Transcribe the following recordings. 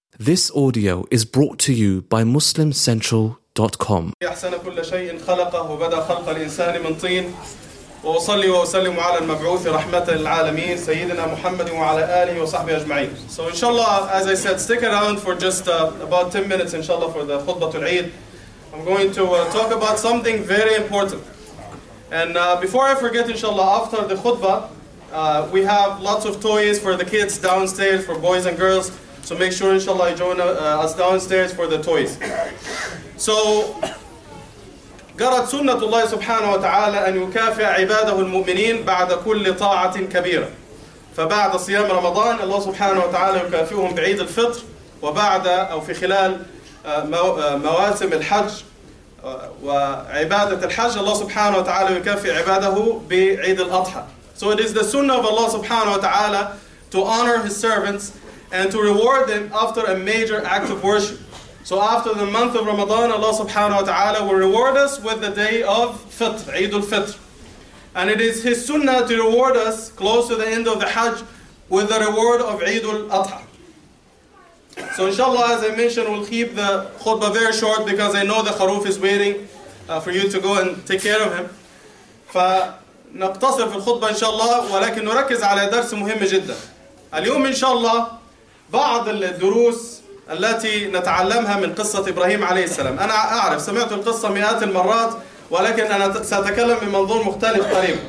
This audio is brought to you by MuslimCentral.com. أحسن كل شيء خلقه وبدأ خلق الإنسان من طين وأصلي وأسلم على المبعوث رحمة للعالمين سيدنا محمد وعلى آله وصحبه أجمعين. So inshallah, as I said, stick around for just about 10 minutes inshallah for the Khutbatul Eid. I'm going to talk about something very important. And before I forget, inshallah, after the khutbah, we have lots of toys for the kids downstairs, for boys and girls. So make sure, inshallah, you join us downstairs for the toys. So, جرت سنة الله سبحانه وتعالى أن يكافئ عباده المؤمنين بعد كل طاعة كبيرة. فبعد صيام رمضان الله سبحانه وتعالى يكافئهم بعيد الفطر، وبعد أو في خلال مواسم الحج وعبادة الحج الله سبحانه وتعالى يكافئ عباده بعيد الأضحى. So it is the sunnah of Allah subhanahu wa ta'ala to honor His servants and to reward them after a major act of worship. So after the month of Ramadan, Allah subhanahu wa ta'ala will reward us with the day of Fitr, Eid al-Fitr. And it is His sunnah to reward us close to the end of the Hajj with the reward of Eid al-Adha. So inshallah, as I mentioned, we'll keep the khutbah very short because I know the Kharuf is waiting for you to go and take care of him. فنقتصر في الخطبة إن شاء الله، ولكن نركز على درس مهم جدا. اليوم إن شاء الله بعض الدروس التي نتعلمها من قصة إبراهيم عليه السلام. أنا أعرف سمعت القصة مئات المرات، ولكن أنا سأتكلم من منظور مختلف قريب.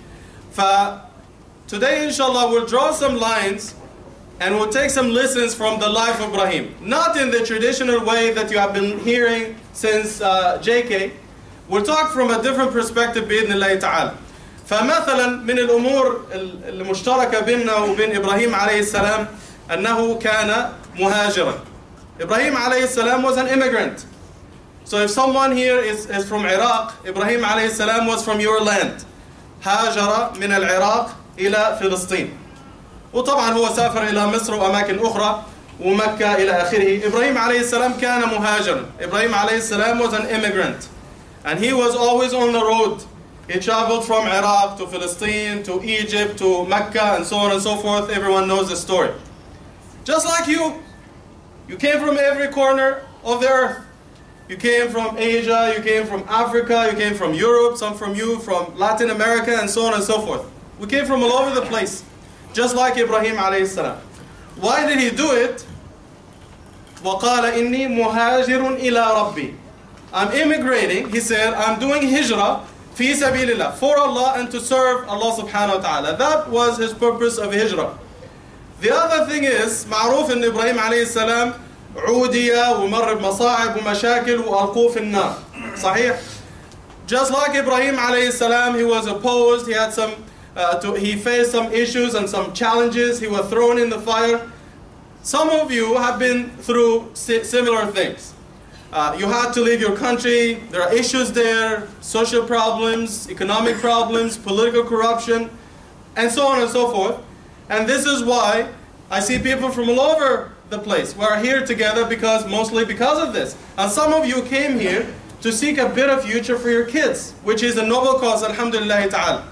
Today inshallah we'll draw some lines and we'll take some lessons from the life of Ibrahim. Not in the traditional way that you have been hearing since JK. We'll talk from a different perspective بإذن الله تعالى. فمثلا من الأمور المشتركة بيننا وبين إبراهيم عليه السلام أنه كان مهاجرا. Ibrahim alayhi salam was an immigrant. So if someone here is from Iraq, Ibrahim alayhi salam was from your land. هاجر من العراق إلى فلسطين. وطبعا هو سافر إلى مصر وأماكن أخرى ومكة إلى آخره. Ibrahim alayhi salam كان مهاجرا. Ibrahim alayhi salam was an immigrant. And he was always on the road. He traveled from Iraq to Palestine to Egypt to Mecca and so on and so forth. Everyone knows the story. Just like you came from every corner of the earth. You came from Asia, you came from Africa, you came from Europe, some from you from Latin America and so on and so forth. We came from all over the place. Just like Ibrahim alayhi salam. Why did he do it? وَقَالَ إِنِّي مُهَاجِرٌ إِلَىٰ رَبِّي. I'm immigrating, he said, I'm doing hijrah fi sabilillah, for Allah and to serve Allah subhanahu wa ta'ala. That was his purpose of hijrah. The other thing is, معروف إن إبراهيم عليه السلام عودي ومر بمصاعب ومشاكل وألقوه في النار. صحيح? Just like Ibrahim عليه السلام, he was opposed, he had he faced some issues and some challenges, he was thrown in the fire. Some of you have been through similar things. You had to leave your country, there are issues there, social problems, economic problems, political corruption, and so on and so forth. And this is why I see people from all over the place. We are here together mostly because of this. And some of you came here to seek a better future for your kids, which is a noble cause, alhamdulillah ta'ala.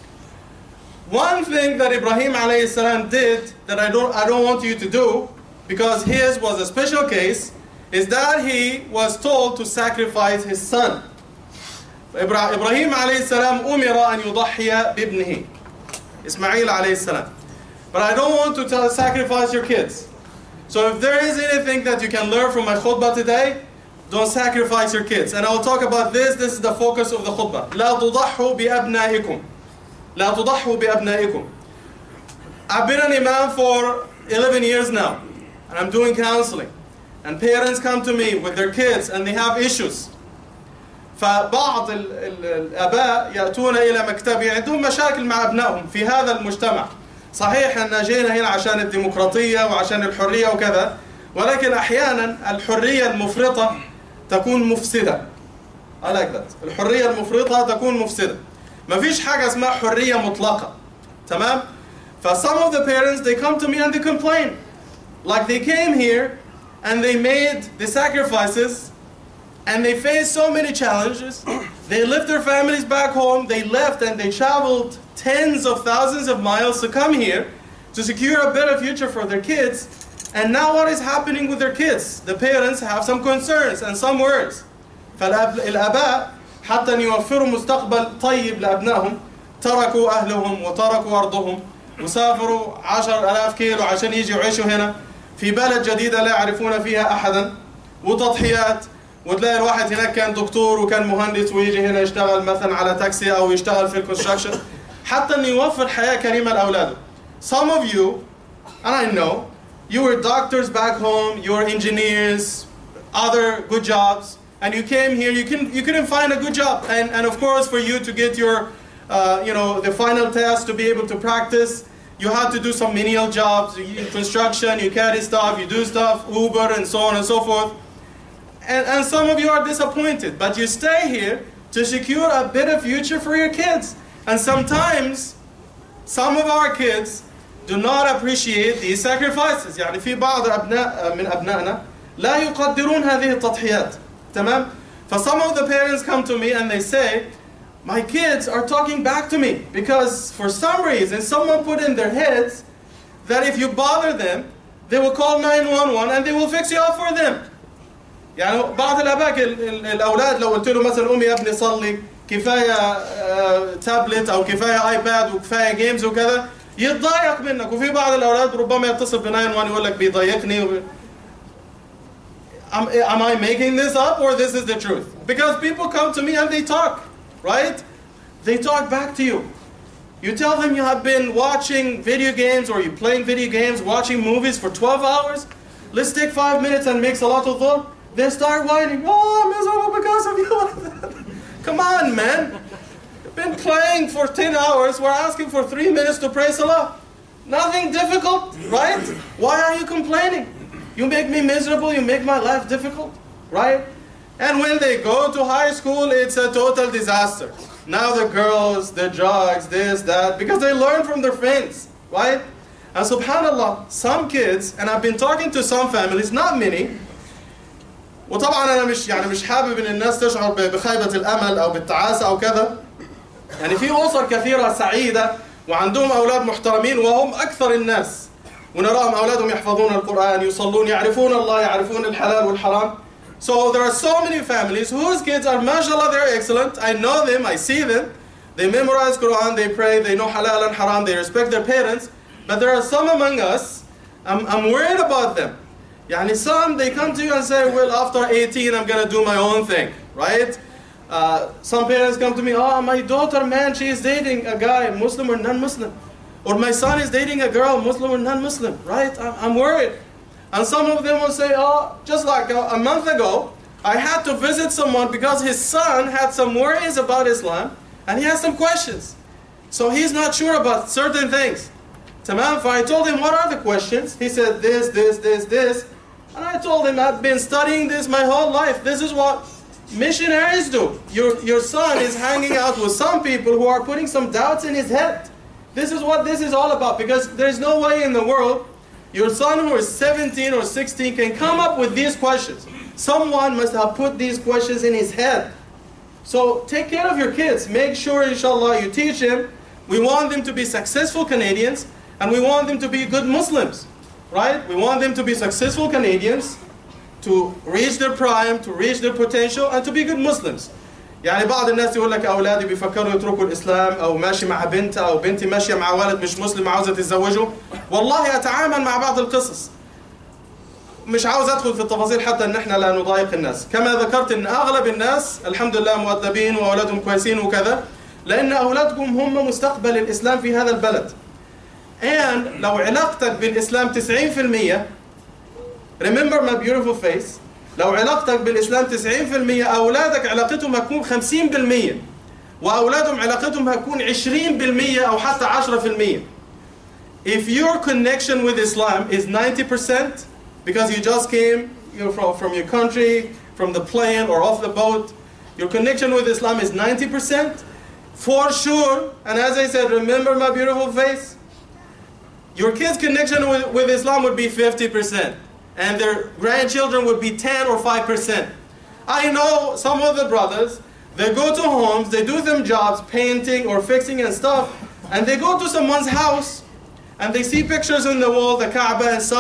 One thing that Ibrahim alayhi salam did that I don't want you to do, because his was a special case, is that he was told to sacrifice his son. Ibrahim alayhi salam umira an yudahhiya bibnihi, Ismail alayhi salam. But I don't want to sacrifice your kids. So if there is anything that you can learn from my khutbah today, don't sacrifice your kids. And I will talk about this. This is the focus of the khutbah. لا تضحوا بأبنائكم. لا تضحوا بأبنائكم. I've been an imam for 11 years now. And I'm doing counseling. And parents come to me with their kids and they have issues. فبعض الآباء يأتون إلى مكتبي عندهم مشاكل مع أبنائهم في هذا المجتمع. صحيح أن جينا هنا عشان الديمقراطية وعشان الحرية وكذا، ولكن أحيانا الحرية المفرطة تكون مفسدة. I like that. الحرية المفرطة تكون مفسدة. ما فيش حاجة اسمها حرية مطلقة. تمام؟ Some of the parents, they come to me and they complain. Like they came here and they made the sacrifices and they faced so many challenges. They left their families back home. They left and they traveled tens of thousands of miles to come here to secure a better future for their kids. And now what is happening with their kids? The parents have some concerns and some worries. فالآباء حتى أن يوفروا مستقبل طيب لأبنائهم تركوا أهلهم وتركوا أرضهم وسافروا 10,000 كيلو عشان يجوا يعيشوا هنا في بلد جديدة لا يعرفون فيها أحدا، وتضحيات. وتلاقي الواحد هناك كان دكتور وكان مهندس ويجي هنا يشتغل مثلا على تاكسي أو يشتغل في الكونستراكشن حتى أن يوفر حياة كريمة لأولاده. Some of you, and I know, you were doctors back home, you were engineers, other good jobs, and you came here, you couldn't find a good job. And of course, for you to get your, the final test to be able to practice, you had to do some menial jobs, construction, you carry stuff, you do stuff, Uber, and so on and so forth. And some of you are disappointed, but you stay here to secure a better future for your kids. And sometimes, some of our kids do not appreciate these sacrifices. يعني في بعض أبناء من أبنائنا لا يقدرون هذه التضحيات. تمام؟ Some of the parents come to me and they say, my kids are talking back to me because for some reason someone put in their heads that if you bother them, they will call 911 and they will fix you up for them. يعني بعض الآباء الأولاد لو قلت له مثلا أمي يا ابني صلي كفاية تابلت أو كفاية آيباد وكفاية جيمز وكذا يتضايق منك. وفي بعض الأولاد ربما يتصل ب 911 يقول لك بيضايقني. Am I making this up or this is the truth? Because people come to me and they talk, right? They talk back to you. You tell them you have been watching video games or you're playing video games, watching movies for 12 hours. Let's take 5 minutes and make Salatul Dhuhr. They start whining, oh, I'm miserable because of you. Come on, man. You've been playing for 10 hours. We're asking for 3 minutes to pray Salah. Nothing difficult, right? Why are you complaining? You make me miserable, you make my life difficult, right? And when they go to high school, it's a total disaster. Now the girls, the drugs, this, that, because they learn from their friends, right? And subhanAllah, some kids, and I've been talking to some families, not many, وطبعا أنا مش حابب إن الناس تشعر بخيبة الأمل أو بالتعاسة أو كذا. يعني في أسر كثيرة سعيدة وعندهم أولاد محترمين وهم أكثر الناس. ونراهم أولادهم يحفظون القرآن، يصلون، يعرفون الله، يعرفون الحلال والحرام. So there are so many families whose kids are, mashallah, they're excellent. I know them, I see them. They memorize Quran, they pray, they know halal and haram, they respect their parents. But there are some among us, I'm worried about them. Yani some, they come to you and say, well, after 18, I'm going to do my own thing, right? Some parents come to me, oh, my daughter, man, she is dating a guy, Muslim or non-Muslim. Or my son is dating a girl, Muslim or non-Muslim, right? I'm worried. And some of them will say, oh, just like a month ago, I had to visit someone because his son had some worries about Islam, and he has some questions. So he's not sure about certain things. Tamam, I told him, what are the questions? He said, this. And I told him, I've been studying this my whole life. This is what missionaries do. Your son is hanging out with some people who are putting some doubts in his head. This is what this is all about, because there's no way in the world your son who is 17 or 16 can come up with these questions. Someone must have put these questions in his head. So take care of your kids. Make sure, inshallah, you teach them. We want them to be successful Canadians, and we want them to be good Muslims, right? We want them to be successful Canadians, to reach their prime, to reach their potential, and to be good Muslims. يعني بعض الناس يقول لك أولادي بيفكروا يتركوا الإسلام أو ماشي مع بنت أو بنتي ماشية مع ولد مش مسلم عاوزة تتزوجه. والله أتعامل مع بعض القصص. مش عاوز أدخل في التفاصيل حتى إن إحنا لا نضايق الناس. كما ذكرت إن أغلب الناس الحمد لله مؤدبين وأولادهم كويسين وكذا. لأن أولادكم هم مستقبل الإسلام في هذا البلد. And لو علاقتك بالإسلام 90%, remember my beautiful face. لو علاقتك بالإسلام 90%، أولادك علاقتهم هتكون 50%، وأولادهم علاقتهم هتكون 20% أو حتى 10%. If your connection with Islam is 90%, because you just came from your country, from the plane or off the boat, your connection with Islam is 90%, for sure, and as I said, remember my beautiful face, your kids' connection with Islam would be 50%. And their grandchildren would be 10 or 5%. I know some of the brothers, they go to homes, they do them jobs, painting or fixing and stuff, and they go to someone's house, and they see pictures on the wall, the Kaaba and stuff,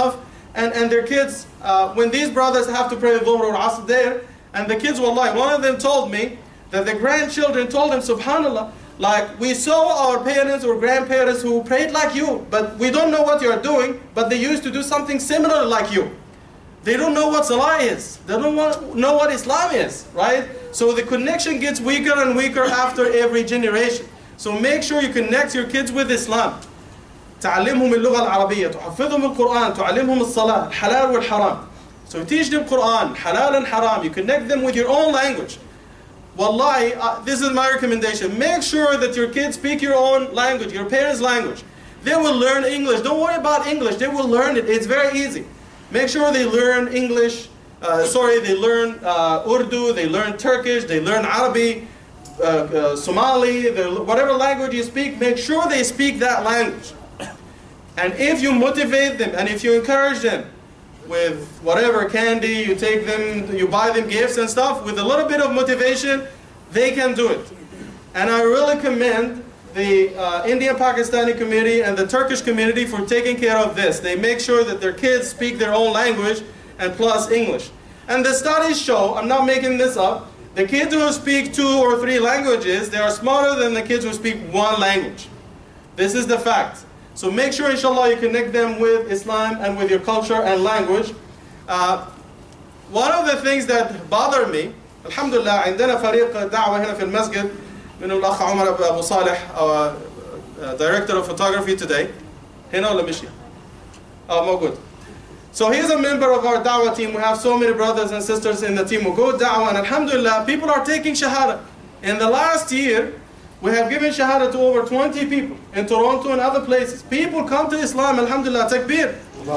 and their kids, when these brothers have to pray Dhuhr or Asr there, and the kids were like, one of them told me that the grandchildren told him, subhanAllah, like, we saw our parents or grandparents who prayed like you, but we don't know what you're doing, but they used to do something similar like you. They don't know what Salah is. They don't know what Islam is, right? So the connection gets weaker and weaker after every generation. So make sure you connect your kids with Islam. تعلمهم اللغة العربية، تحفظهم القرآن، تعلمهم الصلاة، الحلال والحرام. So you teach them Quran, halal and haram. You connect them with your own language. Wallahi, this is my recommendation. Make sure that your kids speak your own language, your parents' language. They will learn English. Don't worry about English. They will learn it. It's very easy. Make sure they learn English. They learn Urdu. They learn Turkish. They learn Arabic, Somali, whatever language you speak. Make sure they speak that language. And if you motivate them and if you encourage them with whatever candy, you take them, you buy them gifts and stuff, with a little bit of motivation, they can do it. And I really commend the Indian Pakistani community and the Turkish community for taking care of this. They make sure that their kids speak their own language and plus English. And the studies show, I'm not making this up, the kids who speak 2 or 3 languages, they are smarter than the kids who speak 1 language. This is the fact. So make sure, inshallah, you connect them with Islam and with your culture and language. One of the things that bother me, alhamdulillah, عندنا فريق دعوة هنا في المسجد من الأخ عمر أبو صالح, our director of photography today. هنا ولا مشي؟ موجود. So he's a member of our da'wah team. We have so many brothers and sisters in the team who go da'wah, and alhamdulillah, people are taking shahada. In the last year, we have given shahada to over 20 people in Toronto and other places. People come to Islam, alhamdulillah, takbir.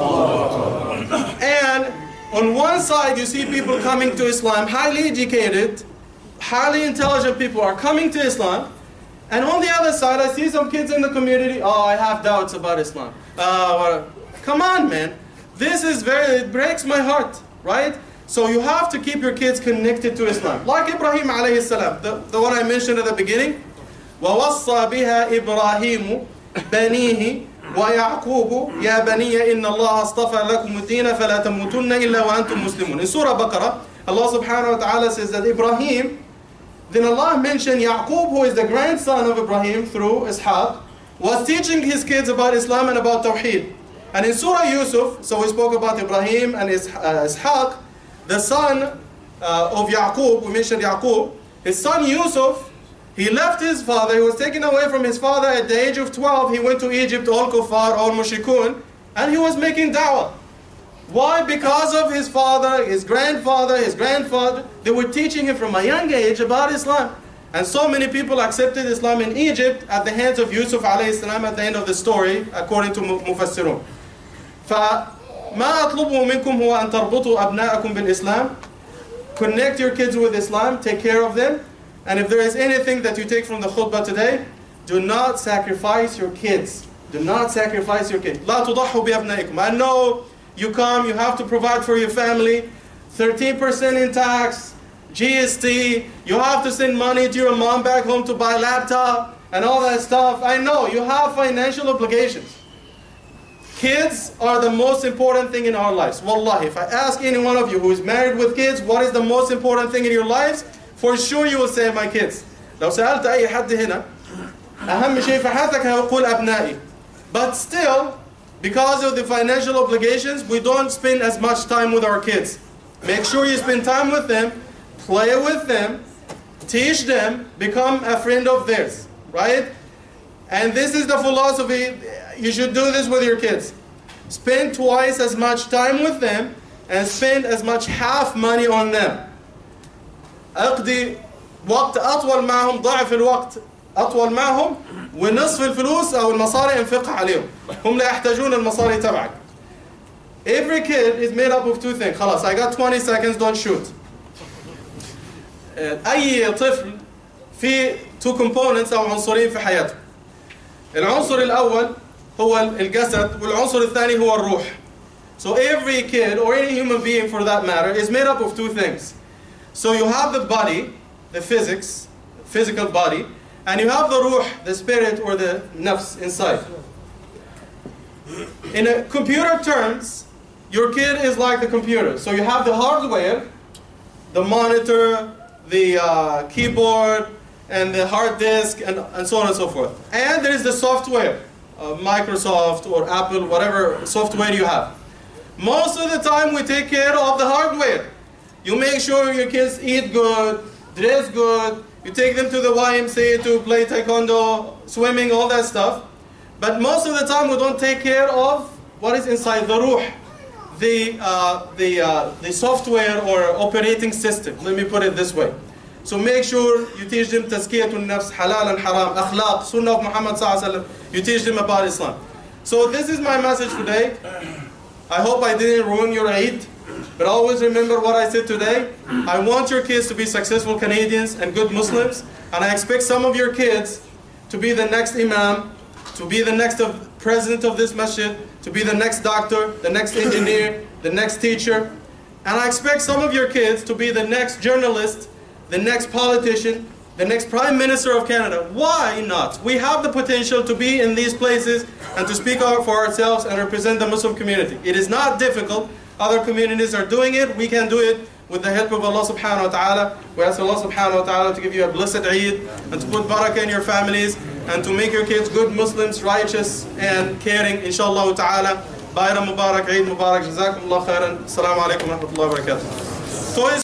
And on one side, you see people coming to Islam, highly educated, highly intelligent people are coming to Islam. And on the other side, I see some kids in the community, oh, I have doubts about Islam. Come on, man. It breaks my heart, right? So you have to keep your kids connected to Islam. Like Ibrahim alayhi salam, the one I mentioned at the beginning. وَوَصَّى بِهَا إِبْرَاهِيمُ بَنِيهِ وَيَعْقُوبُ يَا بَنِيَّ إِنَّ اللَّهَ اصْطَفَى لَكُمُ الدِّينَ فَلَا تَمُوتُنَّ إِلَّا وَأَنْتُمْ مُسْلِمُونَ. In Surah Baqarah, Allah subhanahu wa ta'ala says that Ibrahim, then Allah mentioned Yaqub, who is the grandson of Ibrahim through Ishaq, was teaching his kids about Islam and about Tawheed. And in Surah Yusuf, so we spoke about Ibrahim and Ishaq, the son of Yaqub, we mentioned Yaqub, his son Yusuf, he left his father, he was taken away from his father at the age of 12, he went to Egypt, all kuffar, all mushrikun, and he was making da'wah. Why? Because of his father, his grandfather, they were teaching him from a young age about Islam. And so many people accepted Islam in Egypt at the hands of Yusuf alayhi salam at the end of the story, according to Mufassirun. فَمَا أَطْلُبُهُ مِنْكُمْ هُوَ أَن تَرْبُطُوا أَبْنَاءَكُمْ بِالْإِسْلام. Connect your kids with Islam, take care of them. And if there is anything that you take from the khutbah today, do not sacrifice your kids. Do not sacrifice your kids. لَا تُضَحُّوا بِأَبْنَائِكُمْ. I know you come, you have to provide for your family, 13% in tax, GST, you have to send money to your mom back home to buy a laptop, and all that stuff. I know, you have financial obligations. Kids are the most important thing in our lives. Wallahi, if I ask any one of you who is married with kids, what is the most important thing in your lives? For sure you will say, my kids. لو سألت أي حد هنا أهم شيء في حياتك هيقول أبنائي. But still, because of the financial obligations, we don't spend as much time with our kids. Make sure you spend time with them, play with them, teach them, become a friend of theirs, right? And this is the philosophy. You should do this with your kids. Spend twice as much time with them and spend as much half money on them. أقضي وقت أطول معهم ضعف الوقت أطول معهم ونصف الفلوس أو المصاري انفقها عليهم. هم لا يحتاجون المصاري تبعك. Every kid is made up of 2 things. خلاص, I got 20 seconds, don't shoot. أي طفل في 2 components أو عنصرين في حياته. العنصر الأول هو الجسد والعنصر الثاني هو الروح. So every kid or any human being for that matter is made up of 2 things. So you have the body, the physical body, and you have the ruh, the spirit or the nafs inside. In computer terms, your kid is like the computer. So you have the hardware, the monitor, the keyboard, and the hard disk, and so on and so forth. And there is the software, Microsoft or Apple, whatever software you have. Most of the time we take care of the hardware. You make sure your kids eat good, dress good, you take them to the YMCA to play taekwondo, swimming, all that stuff. But most of the time we don't take care of what is inside the ruh, the software or operating system. Let me put it this way. So make sure you teach them tazkiyatun nafs, halal and haram, akhlaq, sunnah of Muhammad sallallahu alaihi wasallam. You teach them about Islam. So this is my message today. I hope I didn't ruin your Eid, but always remember what I said today. I want your kids to be successful Canadians and good Muslims, and I expect some of your kids to be the next imam, to be the next president of this masjid, to be the next doctor, the next engineer, the next teacher. And I expect some of your kids to be the next journalist, the next politician, the next Prime Minister of Canada. Why not? We have the potential to be in these places and to speak out for ourselves and represent the Muslim community. It is not difficult. Other communities are doing it. We can do it with the help of Allah subhanahu wa ta'ala. We ask Allah subhanahu wa ta'ala to give you a blessed Eid and to put barakah in your families and to make your kids good Muslims, righteous and caring, inshallah ta'ala. Bayram Mubarak, Eid Mubarak, Jazakumullah khairan. Assalamu alaikum wa rahmatullahi wa barakatuh.